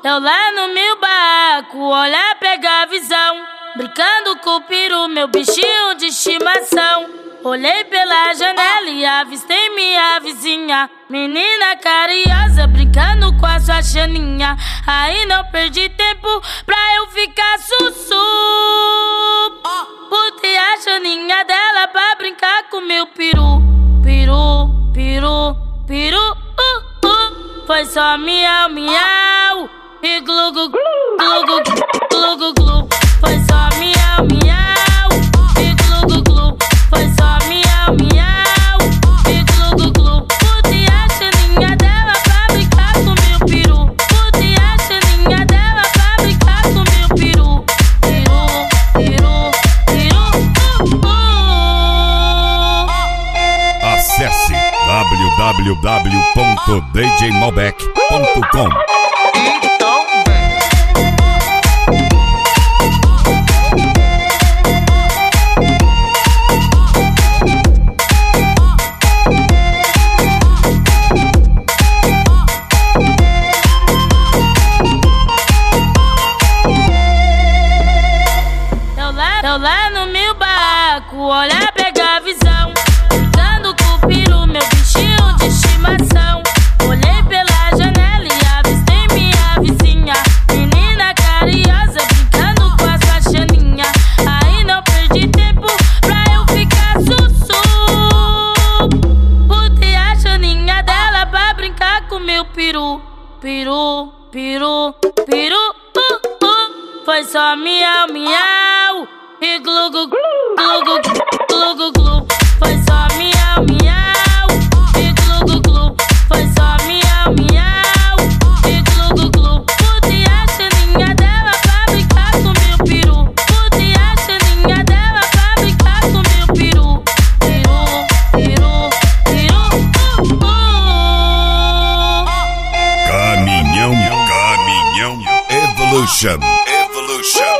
Eu lá no meu barraco, olhar, pegar a visão, brincando com o peru, meu bichinho de estimação. Olhei pela janela e avistei minha vizinha, menina carinhosa, brincando com a sua chaninha. Aí não perdi tempo pra eu ficar sussu. Botei a chaninha dela pra brincar com meu peru. Peru, peru, peru, Foi só miau, miau e glu, glu, glu, glu, glu, glu, glu. Foi só miau, miau e glu, glu, glu. Foi só miau, miau e glu, glu, glu. Botei a chaninha dela pra brincar com meu peru. Botei a chaninha dela pra brincar com meu peru. Peru, peru, peru, Acesse www.djmalbec.com. Eu lá no meu barraco, olhar, pegar a visão, brincando com o peru, meu bichinho de estimação. Olhei pela janela e avistei minha vizinha, menina carinhosa, brincando com a sua chaninha. Aí não perdi tempo pra eu ficar sussu. Botei a chaninha dela pra brincar com meu peru. Peru, peru, peru, Foi só miau, miau e glu, glu, glu, glu, glu, glu, glu. Foi só miau, miau e glu, glu, glu. Foi só miau, miau e glu, glu, glu. Botei a chaninha dela pra brincar com meu peru. Botei a chaninha dela pra brincar com meu peru. Peru, peru, peru, Caminhão Evolution.